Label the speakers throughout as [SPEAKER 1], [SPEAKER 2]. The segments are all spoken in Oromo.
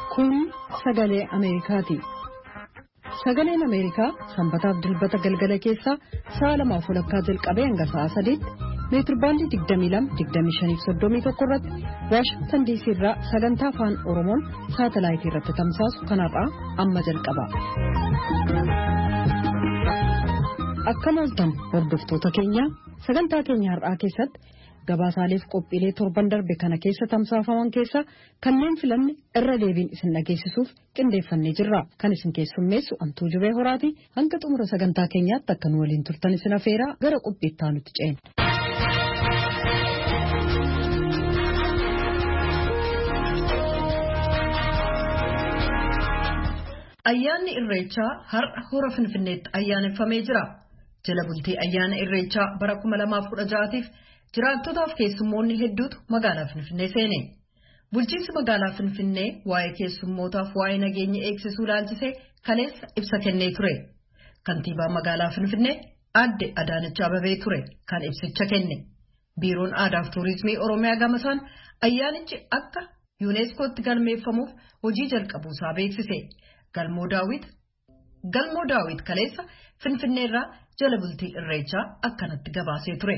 [SPEAKER 1] Kun sagalee Ameerikaati. Sagaleen Ameerikaa sanbataaf dilbata galgala keessaa sa'a 2:00 jalqabee hanga sa'a 3:00 meetirbaandii 22-25-31 irratti Waashingtan DC irraa sagantaa afaan Oromoon saatalaayitii irratti tamsaasu kanarraa amma jalqaba. Akka mooltan hordoftoota keenya sagantaa keenya har'aa keessatti gabaasaaleef qophiilee torban darbe kana keessa tamsaafaman keessa kanneen filanne irra deebiin isin dhageessisuuf qindeeffannee jirra. Kan isin keessummeessu Antuu Jibee Horaati. Hanga xumura sagantaa keenyaatti akka nu waliin turtan isin afeeraa gara qophiittaa nuti ceena. Ayyaanni Irreechaa har'a hora Finfinneetti ayyaaneffamee jira. Jala bultii ayyaana Irreechaa bara 2016tiif jiraattotaaf keessummoonni hedduutu magaalaa Finfinnee seene. Bulchiinsi magaalaa Finfinnee waa'ee keessummootaaf waa'ee nageenya eegsisuu ilaalchisee kaleessa ibsa kennee ture. Kantiibaa magaalaa Finfinnee Aadde Adaanech Abeebee ture kan ibsicha kenne. Biiroon Aadaa fi Tuurizimii Oromiyaa gamasaan ayyaanichi akka yuuneeskootti galmeeffamuuf hojii jalqabuusaa beeksise. Galmoo Daawit kaleessa Finfinneerraa jala bultii Irreechaa akkanatti gabaasee ture.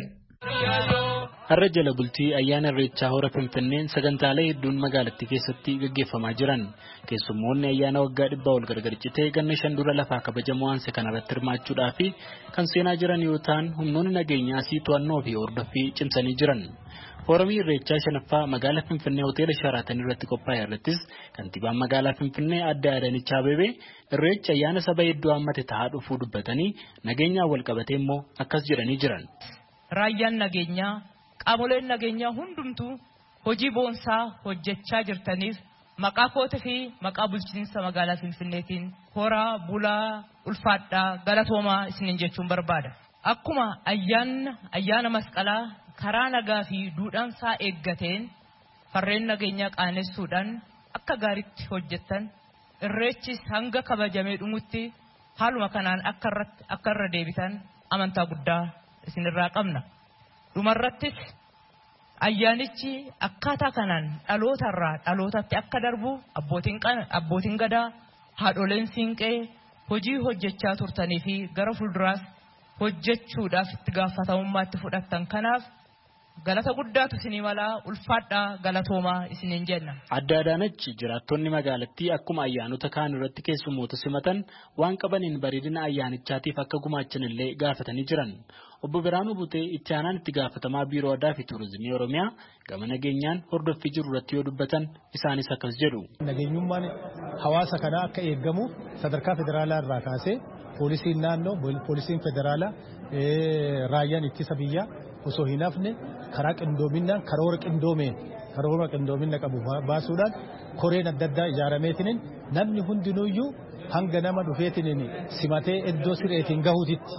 [SPEAKER 2] Har'a jala bultii ayyaana Irreechaa hora Finfinneen sagantaalee hedduun magaalattii keessatti gaggeeffamaa jiran. Keessummoonni ayyaana waggaa 100 ol gargar citee ganna 5 dura lafaa kabajamoo aanse kanarratti hirmaachuudhaa fi kan seenaa jiran yoo ta'an humnoonni nageenyaa to'annoo fi hordoffii cimsanii jiran. Foorumii Irreechaa 5ffaa magaalaa Finfinnee hoteela Sharaatan irratti qophaa'e irrattis kantiibaan magaalaa Finfinnee Aadde Adaanech Abeebee Irreecha ayyaana saba hedduu hammate ta'aa dhufuu dubbatanii nageenyaan wal qabatee immoo akkas jedhanii jiran.
[SPEAKER 3] Raayyaan nageenyaa qaamoleen nageenyaa hundumtuu hojii boonsaa hojjechaa jirtaniif maqaa kootii fi maqaa bulchiinsa magaalaa Finfinneetiin horaa bulaa ulfaadhaa galatoomaa isiniin jechuun barbaada. Akkuma ayyaana masqalaa karaa nagaa fi duudhaansaa eeggateen farreen nageenyaa qaanessuudhaan akka gaariitti hojjettan irreechis hanga kabajamee dhumutti haaluma kanaan akka irra deebitan amantaa guddaa isinirraa qabna. Dhumarrattis ayyaanichi akkaataa kanaan dhalootarraa dhalootatti akka darbu abbootiin gadaa haadholeen siinqee hojii hojjechaa turtanii fi gara fuulduraas hojjechuudhaaf itti gaafatamummaatti fudhattan kanaaf galata guddaatu isinii malaa ulfaadhaa galatoomaa isiniin jenna.
[SPEAKER 2] Aadde Adaanech jiraattonni magaalattii akkuma ayyaanota kaan irratti keessummoota simatan waan qabaniin bareedina ayyaanichaatiif akka gumaachan illee gaafatanii jiran. Obbo Biraanuu Butee itti aanaan itti gaafatamaa Biiroo Aadaa fi Tuurizimii Oromiyaa gama nageenyaan hordoffii jiru irratti yoo dubbatan isaanis akkas jedhu.
[SPEAKER 4] Nageenyummaan hawaasa kanaa akka eegamu sadarkaa federaalaa irraa kaasee poolisiin naannoo, poolisiin federaalaa, raayyaan ittisa biyyaa osoo hin hafne karaa qindoominaan karoora qindoomina qabu baasuudhaan koreen adda addaa ijaarameetiin namni hundinuyyuu hanga nama dhufeetiin simatee iddoo sireetiin gahuutitti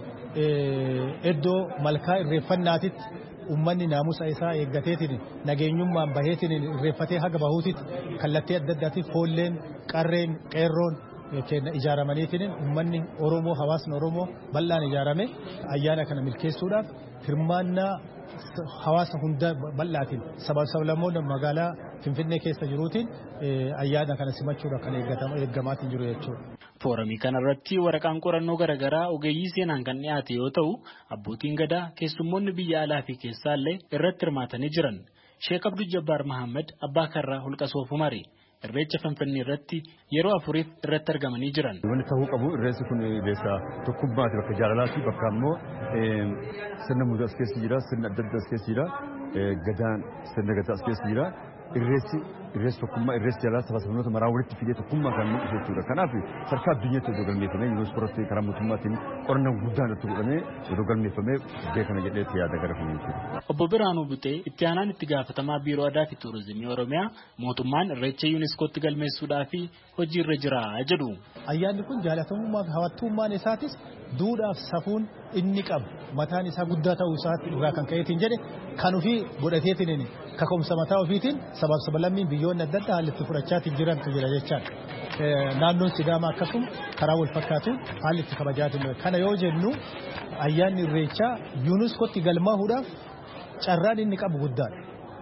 [SPEAKER 4] iddoo malkaa irreeffannaatitti ummanni naamusa isaa eeggateetiin nageenyummaan baheetiin irreeffatee haga bahuutitti kallattii adda addaatiif foolleen qarreen qeerroon ijaaramaniitiin ummanni Oromoo hawaasni Oromoo bal'aan ijaarame ayyaana kana milkeessuudhaaf hirmaannaa hawaasa hunda bal'aatiin sablammoota magaalaa Finfinnee keessa jiruutiin ayyaana kana simachuudhaaf kan eeggamaatiin jiru jechuudha.
[SPEAKER 2] Foorumii kanarratti waraqaan qorannoo garaagaraa ogeeyyii seenaan kan dhiyaate yoo ta'u abbootiin gadaa keessummoonni biyya alaa fi keessaallee irratti hirmaatanii jiran. Sheek Abduu Jabbaar Mahammad Abbaa Karraa Holqa Soofumari Irreecha Finfinnee irratti yeroo 4 irratti argamanii jiran.
[SPEAKER 5] Wanti ta'uu qabu irreessi kun irreessa tokkummaati bakka jaalalaati bakka ammoo sirna muudaa as keessa jira sirna adda addaa as keessa jira gadaan sirna gadaa as keessa jira irreessi tokkummaa irreessi jaalala saba sabnoota maraa walitti fidee tokkummaa kan mul'isu jechuudha. Kanaaf sarkaa addunyaatti iddoo galmeeffamee yuuneeskoo irratti karaa mootummaatiin qorannaan guddaan irratti godhamee iddoo galmeeffamee beekama jedhee yaada gara kun jechuudha.
[SPEAKER 2] Obbo Biraanuu Butee itti aanaan itti gaafatamaa Biiroo Aadaa fi Tuurizimii Oromiyaa mootummaan irreecha yuuneeskootti galmeessuudhaa fi hojii irra jira jedhu.
[SPEAKER 4] Ayyaanni kun jaalatamummaa fi hawwattummaan isaatis duudhaaf safuun inni qabu mataan isaa guddaa ta'uu isaatti irraa kan ka'eetiin jedhe kan ofii godhateetiin kaka'umsa mataa ofiitiin sablammiin biyyoonni adda addaa haalli itti fudhachaatiin jirantu jira jechaadha. Naannoon Sidaamaa akkasuma karaa wal fakkaatuun haalli itti kabajaatiin kana yoo jennu ayyaanni Irreechaa yuuneeskootti galmaahuudhaaf carraan inni qabu guddaadha.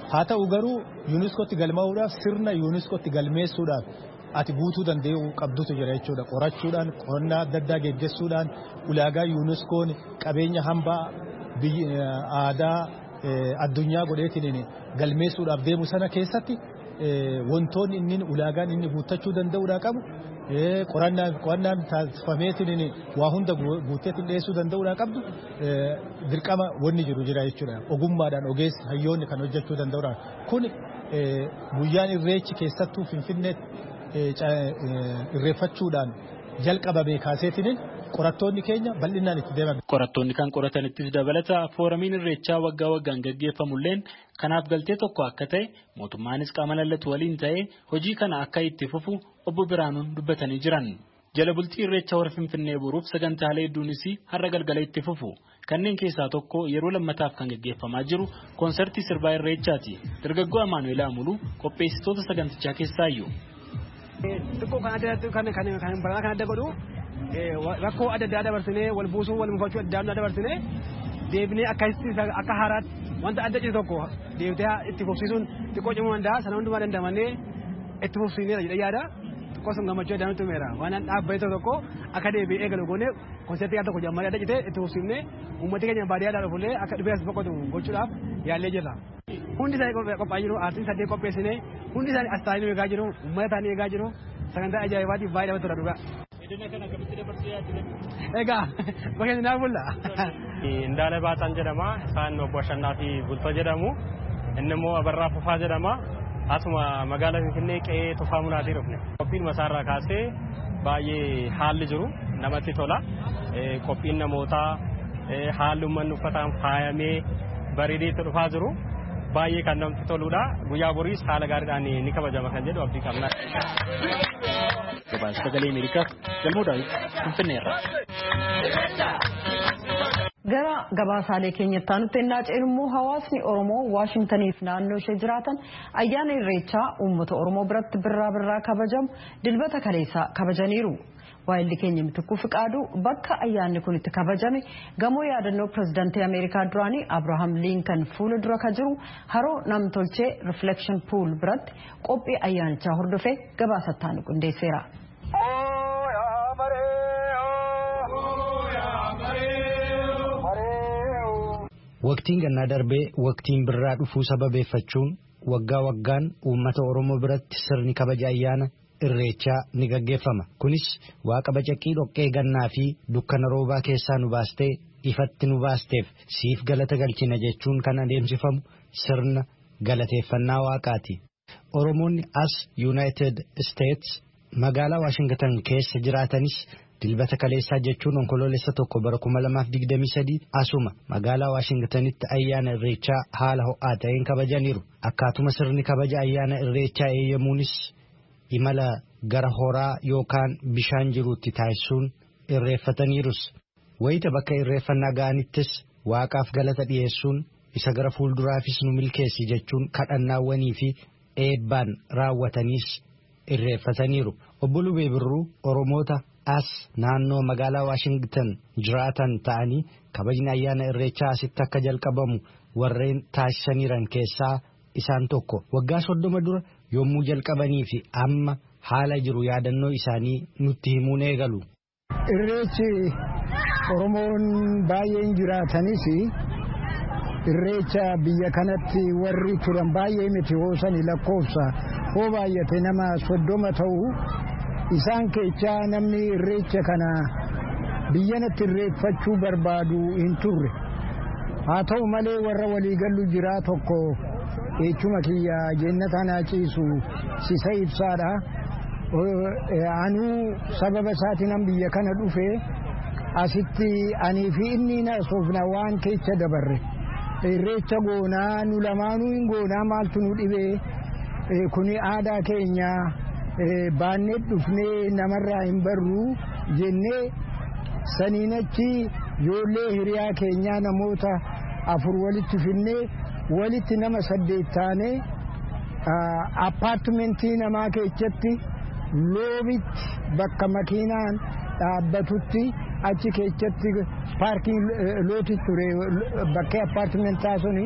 [SPEAKER 4] haa ta'u garuu yuuniskootti galmaa'uudhaaf sirna yuuniskootti galmeessuudhaaf ati guutuu danda'u qabdutu jira jechuudha. Qorachuudhaan qorannaa adda addaa geggeessuudhaan ulaagaa yuuniskoon qabeenya hambaa aadaa addunyaa godheetiin galmeessuudhaaf deemu sana keessatti wantoonni inni ulaagaan inni guuttachuu danda'uudhaa qabu qorannaan taasifameetiin waa hunda guutteetiin dhiyeessuu danda'uudhaa qabdu dirqama wanni jiru jira jechuudha. Ogummaadhaan ogeessi hayyoonni kan hojjechuu danda'uudhaan kun guyyaan irreechi keessattuu Finfinneetti irreeffachuudhaan jalqabame kaaseetiin qorattoonni keenya bal'inaan itti deeman.
[SPEAKER 2] Qorattoonni kan qoratanittis dabalata fooramiin irreechaa waggaa waggaan gaggeeffamulleen kanaaf galtee tokko akka ta'e mootummaanis qaama lallatu waliin ta'ee hojii kana akka itti fufu obbo Biraanuun dubbatanii jiran. Jala bultii irreecha hora Finfinnee boruuf sagantaalee hedduunis har'a galgala itti fufu. Kanneen keessaa tokko yeroo lammataaf kan gaggeeffamaa jiru koonsertii sirbaa irreechaati. Dargaggoo Amaanu'eel Amuluu qopheessitoota sagantichaa keessaayyuu.
[SPEAKER 6] Xiqqoo kan baranaa kan adda godhu rakkoo adda addaa dabarsinee wal buusuu wal mufachuu adda addaa dabarsinee deebinee akka haaraatti wanta adda citu tokko deebitee itti fufsiisuun xiqqoo cimuu danda'a. Sana hundumaa dandamannee itti fufsiisneera jedhee yaada. Xiqqoo sun gammachuu adda nutti himeera. Waan dhaabbatee tokko akka deebi'ee eegalu goonee konsertii tokko jammaree adda citee itti fufsiifnee uummatni keenya baadiyyaadhaa dhufullee akka dhufee as boqotu gochuudhaaf yaallee jirra. Hundi isaanii qophaa'aa jiru. Aartiin saddeet qopheessinee hundi isaanii as taa'anii eegaa jiru. Uummata isaanii eegaa jiru. Sagantaa ajaa'ibaatiif baay'ee namatti tola dhugaa. Egaa bakkeen naa bulla.
[SPEAKER 7] Indaala Baataan jedhama. Isaan obbo Ashannaa fi Bultoo jedhamu. Inni immoo Abarraa Fufaa jedhama. Asuma magaalaa Finfinnee qe'ee Tufaa Munaatii dhufne. Qophiin masaarraa kaasee baay'ee haalli jiru namatti tola. Qophiin namootaa haalli uummanni uffataan faayamee bareedeetti dhufaa jiru. Baay'ee kan namatti toludha. Guyyaa boriis haala gaariidhaan ni kabajama kan jedhu abdii qabna.
[SPEAKER 2] Gabaasa Sagalee Ameerikaaf Galmoo Daawit Finfinneerra.
[SPEAKER 1] Gara gabaasaalee keenyatti aanutti ennaa ce'ummoo hawaasni Oromoo Waashintaniif naannoo ishee jiraatan ayyaana irreechaa uummata Oromoo biratti birraa kabajamu dilbata kaleessaa kabajaniiru. Waayilli keenya Mitikuu Fiqaaduu bakka ayyaanni kun itti kabajame gamoo yaadannoo pirezidaantii Ameerikaa duraanii Abrahaam Lincoln fuula dura ka jiru haroo namtolchee Reflection Pool biratti qophii ayyaanichaa hordofee gabaasattaan qindeesseera.
[SPEAKER 8] Waqtiin gannaa darbee waqtiin birraa dhufuu sababeeffachuun waggaa waggaan uummata Oromoo biratti sirni kabaja ayyaana irreechaa ni gaggeeffama. Kunis waaqa bacaqqii dhoqqee gannaa fi dukkana roobaa keessaa nu baastee ifatti nu baasteef siif galata galchina jechuun kan adeemsifamu sirna galateeffannaa waaqaati. Oromoonni as United States magaalaa Washington keessa jiraatanis dilbata kaleessaa jechuun onkoloolessa 1 bara 2023 asuma magaalaa Washingtonitti ayyaana irreechaa haala ho'aa ta'een kabajaniiru. Akkaatuma sirni kabaja ayyaana irreechaa eeyyamuunis imala gara horaa yookaan bishaan jiruutti taasisuun irreeffataniirus. Wayita bakka irreeffannaa ga'anittis waaqaaf galata dhiyeessuun isa gara fuulduraafis nu milkeessi jechuun kadhannaawwanii fi eebbaan raawwataniis irreeffataniiru. Obbo Lubee Birruu Oromoota as naannoo magaalaa Washington jiraatan ta'anii kabajni ayyaana irreechaa asitti akka jalqabamu warreen taasisaniiran keessaa isaan tokko. Waggaa 30 dura yommuu jalqabanii fi amma haala jiru yaadannoo isaanii nutti himuun eegalu.
[SPEAKER 9] Irreechi Oromoon baay'een jiraatanis irreecha biyya kanatti warri turan baay'ee miti hoosanii lakkoofsa hoo baay'ate nama 30 ta'u. Isaan keessaa namni irreecha kana biyyanatti irreeffachuu barbaadu hin turre. Haa ta'u malee warra waliigallu jira tokko eechuma kiyya jennata naa ciisu sisa ibsaadha. Anuu sababa isaatiin biyya kana dhufe asitti anii fi inni na soofna waan keessa dabarre. Irreecha goonaa nu lamaanuu hin goonaa maaltu nu dhibee kuni aadaa keenya. Baannee dhufnee namarraa hin barru jennee saniin achi ijoollee hiriyaa keenyaa namoota 4 walitti finnee walitti nama 8 taanee appaartimentii namaa keessatti loobitti bakka makiinaan dhaabbatutti achi keessatti paarkii looti ture bakkee appaartimentaa suni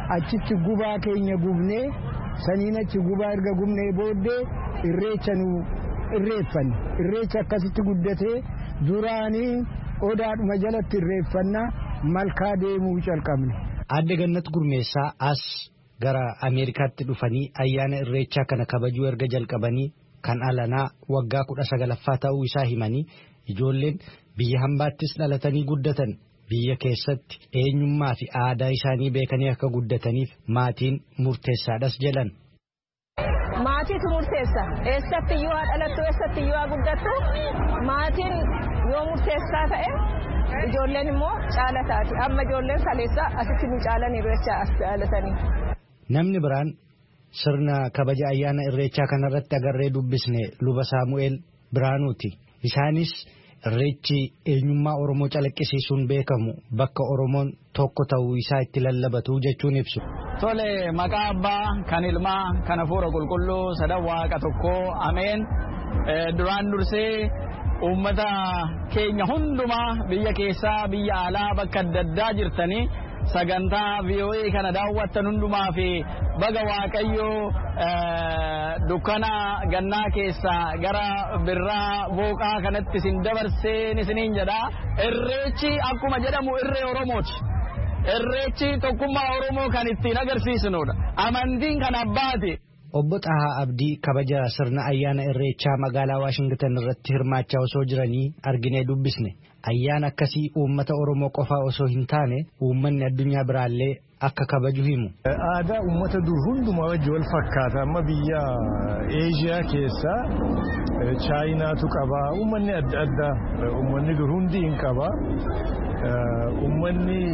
[SPEAKER 9] achitti gubaa keenya gubnee saniin achi gubaa erga gubnee booddee irreecha nu irreeffanne. Irreecha akkasitti guddatee duraanii odaadhuma jalatti irreeffannaa malkaa deemuu calqabne.
[SPEAKER 8] Aadde Gannat Gurmeessaa as gara Ameerikaatti dhufanii ayyaana irreechaa kana kabajuu erga jalqabanii kan alanaa waggaa 19ffaa ta'uu isaa himanii ijoolleen biyya hambaattis dhalatanii guddatan biyya keessatti eenyummaa fi aadaa isaanii beekanii akka guddataniif maatiin murteessaadhas jedhan.
[SPEAKER 10] Maatiitu murteessa. Eessatti yoo dhalattu eessatti yoo guddattu maatiin yoo murteessaa ta'e ijoolleen immoo caalataati. Amma ijoolleen kaleessaa asitti nu caalanii irreechaa as caalatanii.
[SPEAKER 8] Namni biraan sirna kabaja ayyaana irreechaa kanarratti agarree dubbisne luba Saamu'eel Biraanuuti. Isaanis irreechi eenyummaa Oromoo calaqqisiisuun beekamu bakka Oromoon tokko ta'uu isaa itti lallabatu jechuun ibsu.
[SPEAKER 11] Tole maqaa abbaa kan ilmaa kan hafuura qulqulluu sadan waaqa tokkoo ameen. Duraan dursee uummata keenya hundumaa biyya keessaa biyya alaa bakka adda addaa jirtanii sagantaa VOA kana daawwattan hundumaa fi baga waaqayyoo dukkana gannaa keessaa gara birraa booqaa kanatti isin dabarsee isiniin jedha. Irreechi akkuma jedhamu irree Oromooti. Irreechi tokkummaa Oromoo kan ittiin agarsiisnudha. Amantiin kan abbaati.
[SPEAKER 8] Obbo Xahaa Abdii kabaja sirna ayyaana irreechaa magaalaa Waashingtan irratti hirmaachaa osoo jiranii arginee dubbisne. Ayyaana akkasii uummata Oromoo qofaa osoo hin taane uummanni addunyaa biraallee akka kabaju himu.
[SPEAKER 4] Aadaa uummata dur hundumaa wajji wal fakkaata. Amma biyya Eeshiyaa keessaa Chaayinaatu qaba. Uummanni adda addaa uummanni dur hundi hin qaba. Uummanni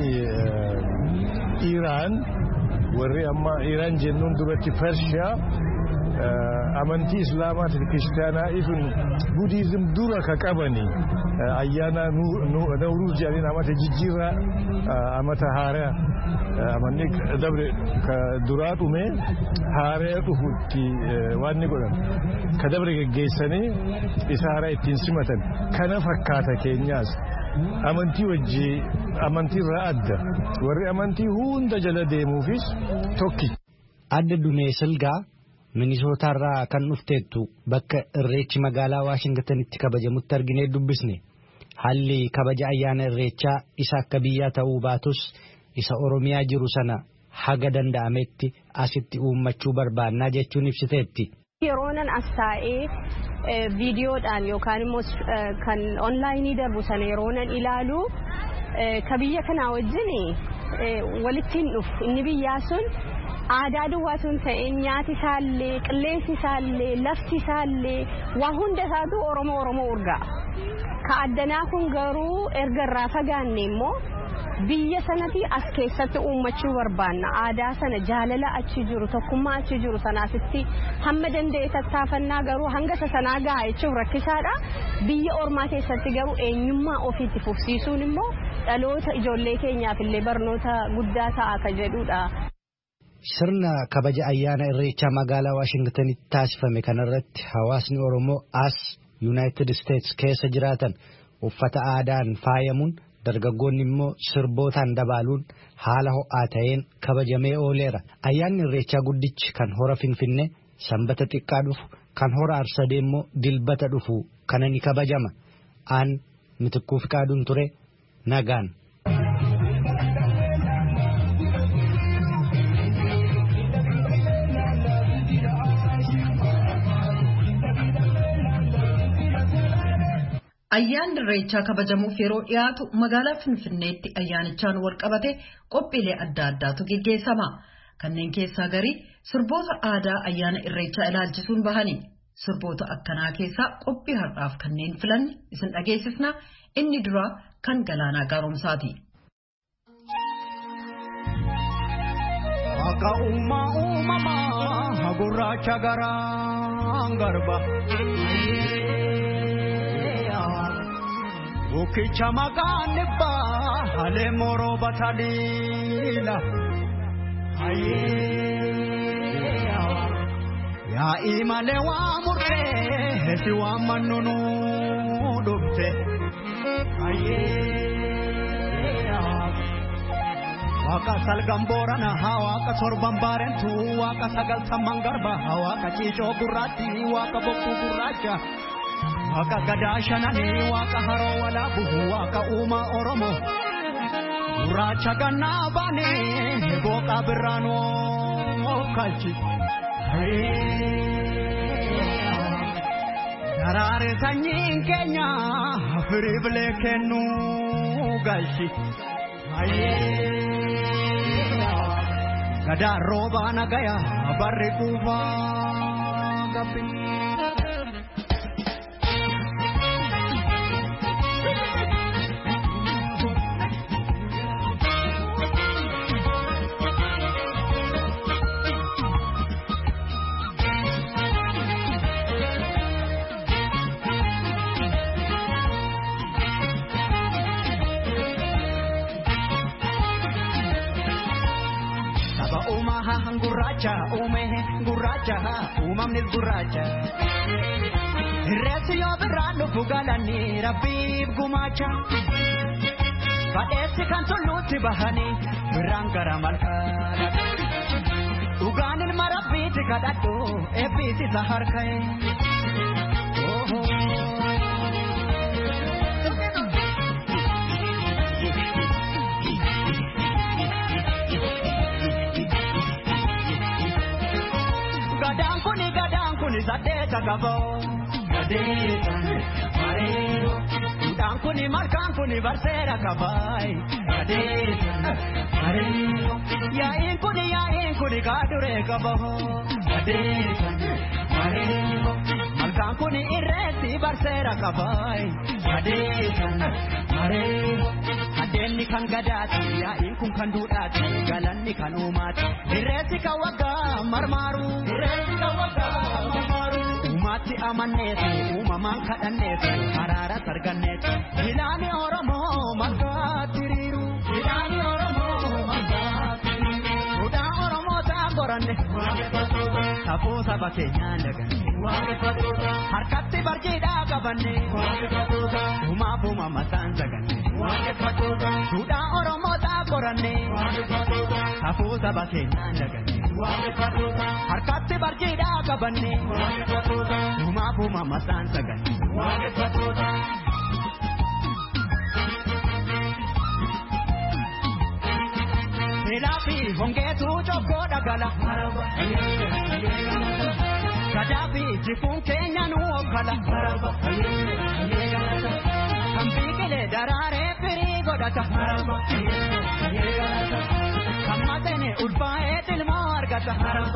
[SPEAKER 4] Iraan warri amma Iraan jennuun duratti Pershiyaa amantii Islaamaa fi Kiristaanaa ifin Budiizim dura ka qabani ayyaana Nawruuz jedhanii amata jijjiirraa amata haaraa amanni dabre ka duraa dhume haaraa dhufutti waan ni godhan ka dabre geggeessanii isa haaraa ittiin simatan kana fakkaata keenyaas. Amantii wajji amantiirraa adda warri amantii hunda jala deemuufis tokki.
[SPEAKER 8] Adda Dunee Silgaa Minisootaarraa kan dhufteettu bakka irreechi magaalaa Waashingtanitti kabajamutti arginee dubbisne. Haalli kabaja ayyaana irreechaa isa akka biyyaa ta'uu baatus isa Oromiyaa jiru sana haga danda'ametti asitti uummachuu barbaannaa jechuun ibsiteetti.
[SPEAKER 10] Yeroonan as taa'ee viidiyoodhaan yookaan immoo kan onlaayinii darbu sana yeroonan ilaalu ka biyya kanaa wajjin walitti hin dhufu. Inni biyyaa sun aadaa duwwaa sun ta'e nyaati isaallee qilleensi isaallee lafti isaallee waa hunda isaatu Oromoo urgaa. Ka addanaa kun garuu erga irraa fagaanne immoo biyya sanatti as keessatti uummachuu barbaanna. Aadaa sana jaalala achi jiru tokkummaa achi jiru sanaasitti hamma danda'e tattaafannaa garuu hanga sanaa gahaa jechuun rakkisaadha. Biyya ormaa keessatti garuu eenyummaa ofiitti fufsiisuun immoo dhaloota ijoollee keenyaaf illee barnoota guddaa ta'a ka jedhudha.
[SPEAKER 8] Sirna kabaja ayyaana irreechaa magaalaa Waashingtanitti taasifame kanarratti hawaasni Oromoo as United States keessa jiraatan uffata aadaan faayamuun dargaggoonni immoo sirbootaan dabaaluun haala ho'aa ta'een kabajamee ooleera. Ayyaanni irreechaa guddichi kan hora Finfinnee sanbata xiqqaa dhufu kan hora Arsadee immoo dilbata dhufu kana ni kabajama. Aan Mitikkuu Fiqaaduun ture nagaan.
[SPEAKER 1] Ayyaanni irreechaa kabajamuuf yeroo dhiyaatu magaalaa Finfinneetti ayyaanichaan walqabate qophiilee adda addaatu geggeessama. Kanneen keessaa garii sirboota aadaa ayyaana irreechaa ilaalchisuun bahani. Sirboota akkanaa keessaa qophii har'aaf kanneen filanne isin dhageessisna. Inni duraa kan Galaanaa Gaaromsaati.
[SPEAKER 12] Akka uumamaa gurraacha garaan garba. Ukicha magane ba hale moro batalila aye ya imale wa murte hesi wa manunu dubte aye Waaqa salgan boorana waaqa sorban baarentu waaqa sagaltamman garba waaqa ciicoo gurraatti waaqa bokkuu gurraacha waaqa gadaa shananii waaqa haroo walaabu waaqa uumaa oromoo gurraacha gannaa baanee booqa birraanoo kalchi daraare sanyiin keenya firii bilee kennuu galchi Gadaa rooba nagaya barri kuufaa gabbi. Gurracha, gurracha, umamnis gurracha. Resi yo berano fugalani rabib gumacha. Paesi kan toluti bahani berangkara malkara. Uganil marabiti kadado ebiti saharkai. Gadang kuni sadeta gabo, gadeta mareo. Gadang kuni markan kuni barsera kabai, gadeta mareo. Ya in kuni kadure gabo, gadeta mareo. Markan kuni irresi barsera kabai, gadeta mareo. Adenni kan gadati, ya in kun kan dudati, galanni kan umati. Irresi kawaga marmaru, irresi kawaga marmaru. Umati amannetu, umaman kadhannetu, harara sargannetu. Ilaani Oromoo maggaatiriiru, ilaani Oromoo maggaatiriiru. Udaan Oromoo ta'an boranne, safuu saba keenyaan daganne. Harkatti barjiidhaa qabanne, umaaf umamasaan zaganne. Udaan Oromoo ta'an boranne, safuu saba keenyaan daganne. Harkatti barjiidhaa qabanne, umaaf umamasaan zaganne. Ilaafi hongeetu jokkoo dhagala. Gadaafi jifuun keenya nu okkala. Kan biqilee daraaree firii godhata. Kan maxxane ulfaa'ee ilmoo argata.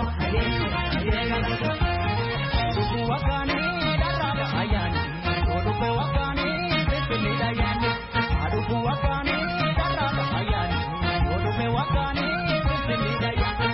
[SPEAKER 12] Dhuguu waggaanii dharraaba ayyaani. Dhuguu waggaanii biqilii ayyaani. Dhuguu waggaanii dharraaba ayyaani. Dhuguu waggaanii biqilii ayyaani.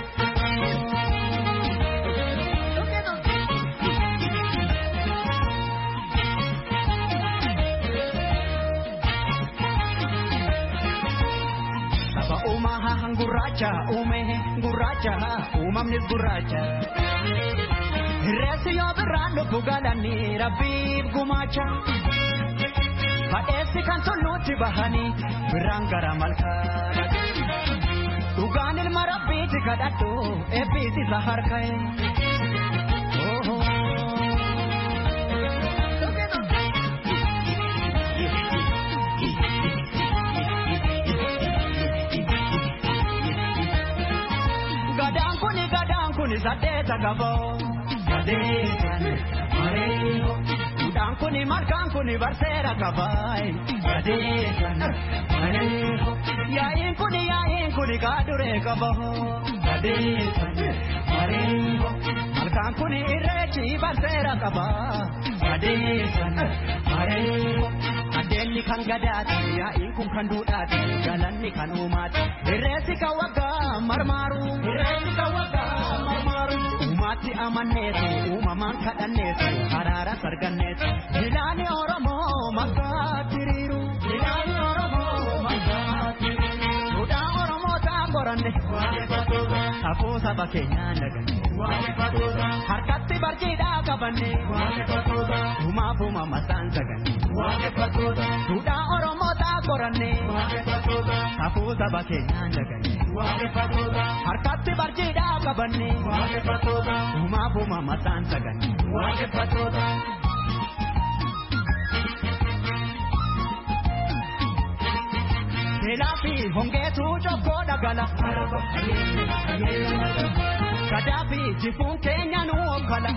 [SPEAKER 12] Gurracha, gurracha, umamnis gurracha. Resi yo berano fugalani rabib gumacha. Paesi kan toluti bahani berangkara malkara. Uganil marabiti kadado ebiti saharkai. Gadang kuni sadeta gabo, gadeta mareo. Udang kuni markan kuni barsera kabai, gadeta mareo. Ya in kuni kadure gabo, gadeta mareo. Markan kuni irrechi barsera kabai, gadeta mareo. Adenni kan gadati, ya in kun kan dudati, galanni kan umati. Irresi kawaga marmaru, irresi kawaga marmaru. Umati amannetu, umaman kadhannetu, harara sargannetu. Ilaani Oromoo maggaatiriiru, ilaani Oromoo maggaatiriiru. Udaan Oromoo ta'an boranne, safuu saba keenyaan daganne. Harkatti barjiidhaa qabanne, umaaf umamasaan zaganne. Udaan Oromoo ta'an boranne, safuu saba keenyaan daganne. harkatti barjiidhaa qabanne uumaaf uuma mataan saganne Elaafi hongeetu jokkoo dhagala Gadaafi jifuun keenya nu okkala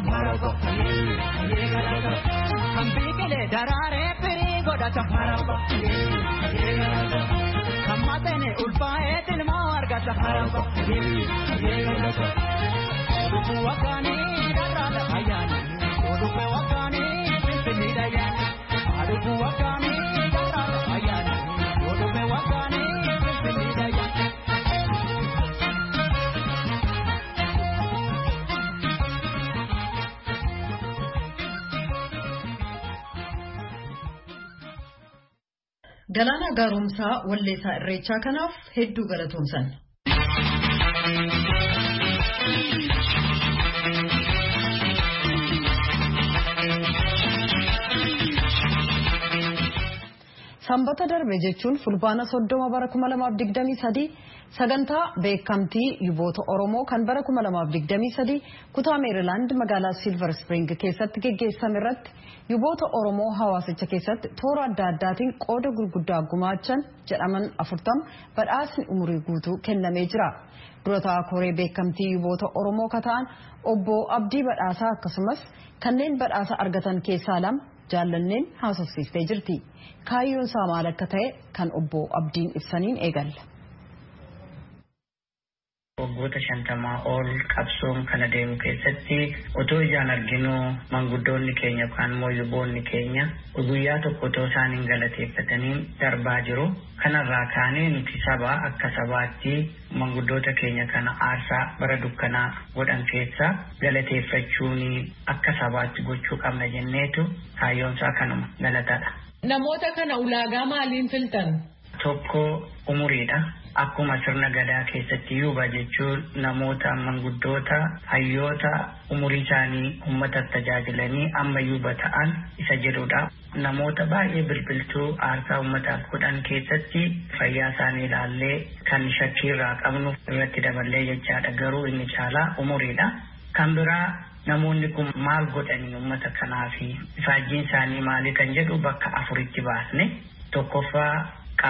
[SPEAKER 12] kan biqilee daraaree firii godhata kan matene ulfaa'ee tilmoo argata oduu waggaanii daraara ayyaana oduu waggaanii finfinniidha yaana oduu waggaanii daraara ayyaana oduu waggaanii finfinniidha yaana.
[SPEAKER 1] Galaana Gaaromsaa walleessaa irreechaa kanaaf hedduu galatoomsan. Sanbata darbe jechuun fulbaana 30 bara 2023 sagantaa beekamtii yuboota Oromoo kan bara 2023 kutaa Meerilaand magaalaa Silver Spring keessatti geggeessame irratti yuboota Oromoo hawaasicha keessatti toora adda addaatiin qooda gurguddaa gumaachan jedhaman 40 badhaasni umurii guutuu kennamee jira. Durataa koree beekamtii yuboota Oromoo kataan obbo Abdii Badhaasaa akkasumas kanneen badhaasa argatan keessaa lama jaallanneen haasofsiiftee jirti. Kaayyoon isaa maal akka ta'e kan obbo Abdiin ibsaniin eegalla.
[SPEAKER 13] Waggoota 50 ol qabsoon kana deemu keessatti otoo ijaan arginu manguddoonni keenya yookaan immoo yuboonni keenya guyyaa tokko otoo isaan hin galateeffatanii darbaa jiru. Kanarraa kaanee nuti saba akka sabaatti manguddoota keenya kana aarsaa bara dukkanaa godhan keessa galateeffachuun akka sabaatti gochuu qabna jenneetu kaayyoon isaa kanuma galatadha.
[SPEAKER 14] Namoota kana ulaagaa maaliin filtan?
[SPEAKER 13] Tokko umuriidha. Akkuma sirna gadaa keessatti yuuba jechuun namoota manguddoota hayyoota umurii isaanii uummata tajaajilanii amma yuuba ta'an isa jedhudha. Namoota baay'ee bilbiltuu aarsaa uummataaf godhan keessatti fayyaa isaanii ilaallee kan shakkiirraa qabnu irratti daballee jechaadha. Garuu inni caalaa umuriidha. Kan biraa namoonni kun maal godhanii uummata kanaafi ifaajjiin isaanii maali kan jedhu bakka 4tti baasne. Tokkoffaa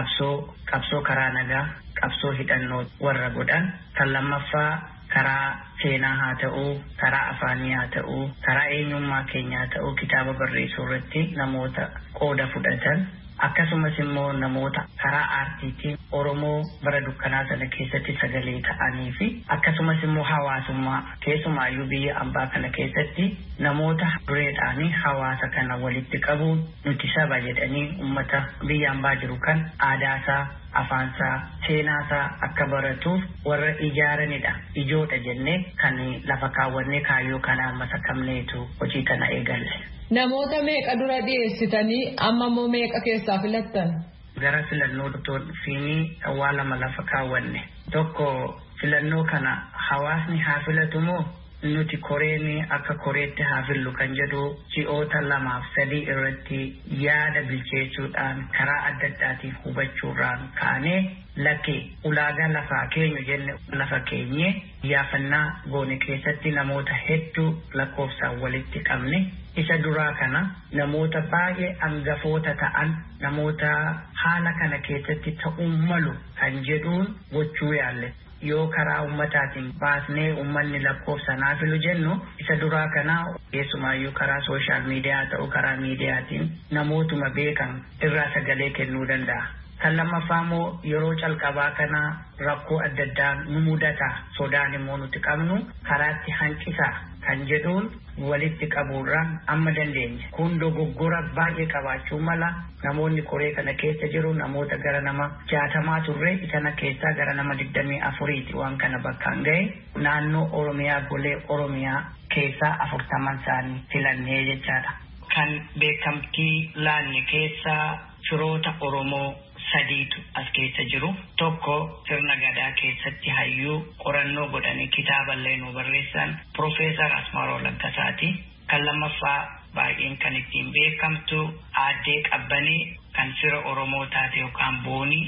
[SPEAKER 13] qabsoo karaa nagaa, qabsoo hidhannoo warra godhan, kan lammaffaa karaa seenaa haa ta'uu, karaa afaanii haa ta'uu, karaa eenyummaa keenyaa haa ta'uu kitaaba barreessuu irratti namoota qooda fudhatan. Akkasumas immoo namoota karaa aartiitiin Oromoo bara dukkanaa sana keessatti sagalee ta'anii fi akkasumas immoo hawaasummaa keessumaayyuu biyya ambaa kana keessatti namoota dureedhaanii hawaasa kana walitti qabuun nuti saba jedhanii uummata biyya ambaa jiru kan aadaasaa, afaansaa, seenaasaa akka baratuuf warra ijaaranidha. Ijoodha jennee kan lafa kaawwannee kaayyoo kanaan masakamneetu hojii kana eegalle.
[SPEAKER 14] Namoota meeqa dura dhiyeessitanii amma immoo meeqa keessaa filattan?
[SPEAKER 13] Gara filannoo fiinii waa lama lafa kaawwanne. Tokko filannoo kana hawaasni haa filatu moo nuti koreen akka koreetti haa fillu kan jedhu ji'oota 2-3 irratti yaada bilcheessuudhaan karaa adda addaatiin hubachuudhaan kaanee lakkee ulaagaa lafaa keenyu jenne lafa keenye yaafannaa goone keessatti namoota hedduu lakkoofsaan walitti qabne. Isa duraa kana namoota baay'ee hangafoota ta'an namoota haala kana keessatti ta'uun malu kan jedhuun gochuu yaalle. Yoo karaa ummataatiin baasnee ummanni lakkoofsa naa filu jennu isa duraa kana keessumaayyuu karaa sooshaal miidiyaa ta'uu karaa miidiyaatiin namootuma beekan irraa sagalee kennuu danda'a. Kan lammaffaa immoo yeroo calqabaa kana rakkoo adda addaa nu mudata sodaan immoo nuti qabnu karaatti hanqisa kan jedhuun walitti qabuurraan amma dandeenya. Kun dogoggora baay'ee qabaachuu mala namoonni koree kana keessa jiru namoota gara nama 60 turre isana keessaa gara nama 24ti waan kana bakkaan ga'e naannoo Oromiyaa golee Oromiyaa keessaa 40 isaanii filannee jechaadha. Kan beekamtii laanne keessaa firoota Oromoo 3tu as keessa jiru. Tokko sirna gadaa keessatti hayyuu qorannoo godhanii kitaaballee nu barreessan Profeesar Asmaaroo Laggasaati. Kan lammaffaa baay'een kan ittiin beekamtu Aaddee Qabbanee kan fira Oromoo taate yookaan Boonii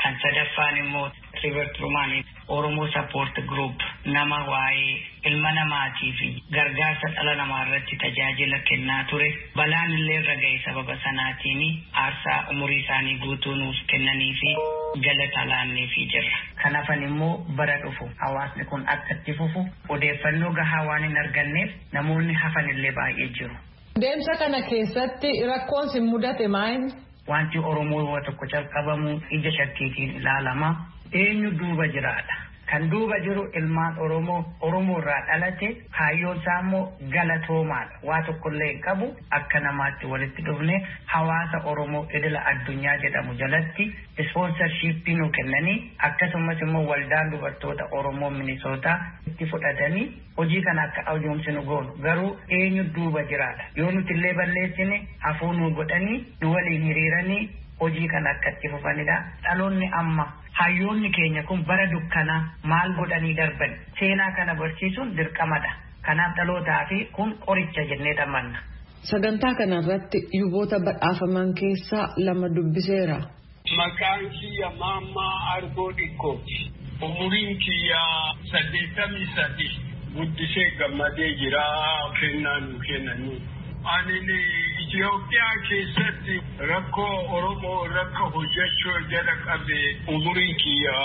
[SPEAKER 13] kan sadaffaan immoo River Truman Oromoo Support Group nama waa'ee ilma namaatii fi gargaarsa dhala namaa irratti tajaajila kennaa ture balaan illee irra ga'e sababa sanaatiin aarsaa umurii isaanii guutuu nuuf kennanii fi galata laannee fi jirra. Kanaafan immoo bara dhufu hawaasni kun akka itti fufu odeeffannoo gahaa waan hin arganneef namoonni hafan illee baay'ee jiru.
[SPEAKER 14] Deemsa kana keessatti rakkoon sin mudate maal?
[SPEAKER 13] Wanti Oromoo tokko calqabamu ija shakkiitiin ilaalama. Eenyu duuba jiraadha. Kan duuba jiru ilmaan Oromoo irraa dhalate kaayyoon isaa immoo galatoomaadha. Waa tokkollee hin qabu akka namaatti walitti dhufne hawaasa Oromoo idila addunyaa jedhamu jalatti ispoonsarshiippii nu kennanii akkasumas immoo waldaan dubartoota Oromoo Minisootaa itti fudhatanii hojii kana akka ajoomsinu goonu garuu eenyu duuba jiraadha. Yoo nuti illee balleessine hafuu nu godhanii nu waliin hiriiranii hojii kana akka itti fufanidha. Dhaloonni amma hayyoonni keenya kun bara dukkanaa maal godhanii darban seenaa kana barsiisuun dirqamadha. Kanaaf dhalootaa fi kun qoricha jennee dhammanna.
[SPEAKER 14] Sagantaa kanarratti yuboota badhaafaman keessaa lama dubbiseera.
[SPEAKER 15] Maqaan kiyya Maammaa Argoo Dhikkooti. Umuriin kiyya 83 guddisee gammadee jira kennaa nu kennanii. Ani Itoophiyaa keessatti rakkoo Oromoo rakkoo hojjechuu jala qabe umurii kiyya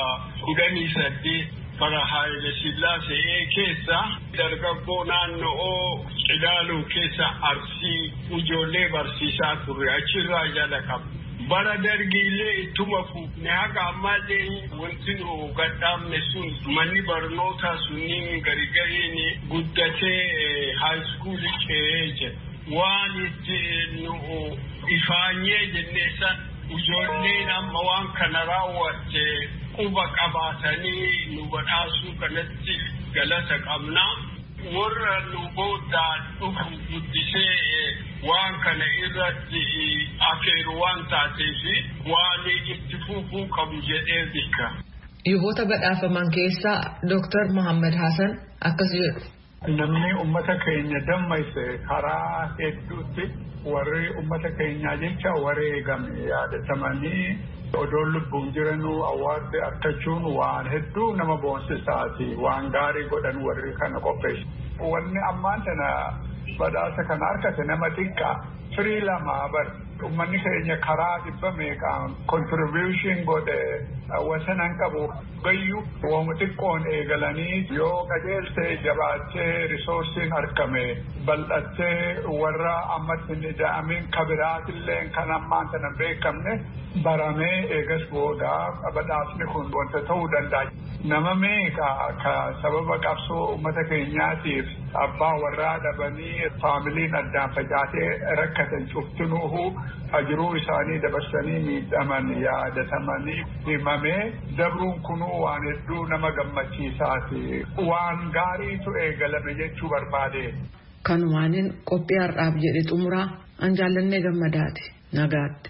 [SPEAKER 15] 18 bara Haayile Sillaasee keessa dargaggoo naannoo Qilaaluu keessa Arsii ijoollee barsiisaa turre achirraa jala qabe. Bara dargiilee ittuma fufne haga ammallee wanti nu gadhaabne sun manni barnootaa sunniin garigariin guddatee haayiskuulii ce'ee jira. Waan itti nu ifaanyee jenneessan ijoolleen amma waan kana raawwatte quba qabaatanii nu badhaasuu kanatti galata qabna. Warra nu booddaan dhufu guddisee waan kana irratti afeeru waan taateef waan itti fufuu qabu jedhee bika.
[SPEAKER 14] Yuboota badhaafaman keessaa Dr. Muhammad Hassan akkas jedhu.
[SPEAKER 16] Namni ummata keenya dammayse karaa hedduutti warri ummata keenyaa jecha wareegame yaadatamanii odoon lubbuun jiranuu awwaarri argachuun waan hedduu nama boonsisaati waan gaarii godhan warri kana qopheessu. Wanni ammaan tana badhaasa kana argate nama xiqqaa firii lama bar ummanni keenya karaa dhibba meeqaan contribution godhe wasanan qabu gayyu waan xiqqoon eegalanii yoo qajeeltee jabaattee risoorsiin argame bal'attee warra ammatti da'amiin kabiraatillee kan ammaan tana beekamne baramee eegas booda badhaasni kun wanta ta'uu danda'a. Nama meeqa ka sababa qabsoo ummata keenyaatiif abbaa warraa dhabanii faamiliin addaan facaatee rakkatan cuftinuuhu ajiruu isaanii dabarsanii miidhaman yaadatamanii himamee dabruun kunuu waan hedduu nama gammachiisaati. Waan gaariitu eegalame jechuu barbaade.
[SPEAKER 14] Kanumaanin qophii har'aaf jedhe xumuraa an jaallannee gammadaati nagaatti.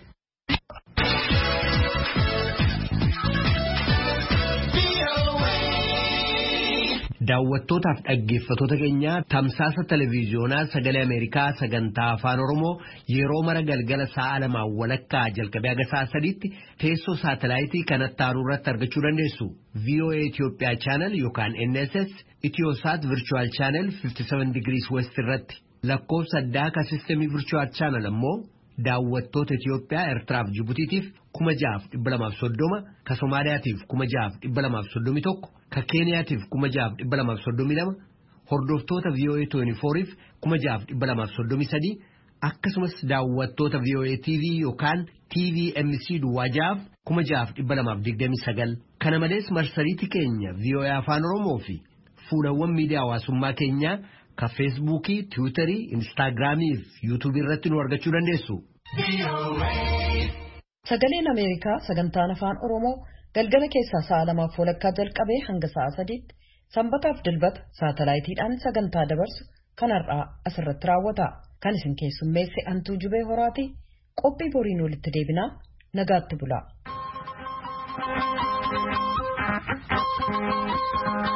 [SPEAKER 17] Daawwattootaaf dhaggeeffattoota keenya tamsaasa televiiziyoonaa sagalee Ameerikaa sagantaa afaan Oromoo yeroo mara galgala sa'a 2:00 jalqabee haga sa'a 3tti teessoo saatalaayitii kanatti aanu irratti argachuu dandeessu. VOA Itoophiyaa channel yookaan NSS Itiyosaat Virtual Channel 57 degrees West irratti lakkoofsa addaa ka sistemii Virtual Channel ammoo daawwattoota Itiyoophiyaa Eertiraaf Jibuutiitiif 6,230 ka Somaaliyaatiif 6,231 ka Keeniyaatiif 6,232 hordoftoota VOA 24f 6,233 akkasumas daawwattoota VOA TV yookaan TVMC Duwwaajaaf 6,229 kana malees marsariitii keenya VOA Afaan Oromoo fi fuulawwan miidiyaa hawaasummaa keenyaa ka Feesbuukii, Tiwiitarii, Instaagiraamii fi Yuutuubii irratti nu argachuu dandeessu.
[SPEAKER 1] Sagaleen Ameerikaa sagantaan afaan Oromoo galgala keessaa sa'a 2:00 jalqabee hanga sa'a 3tti sanbataaf dilbata saatalaayitiidhaan sagantaa dabarsu kanarraa asirratti raawwata. Kan isin keessummeesse Antuu Jubee Horaati. Qophii boriin walitti deebinaa nagaatti bulaa.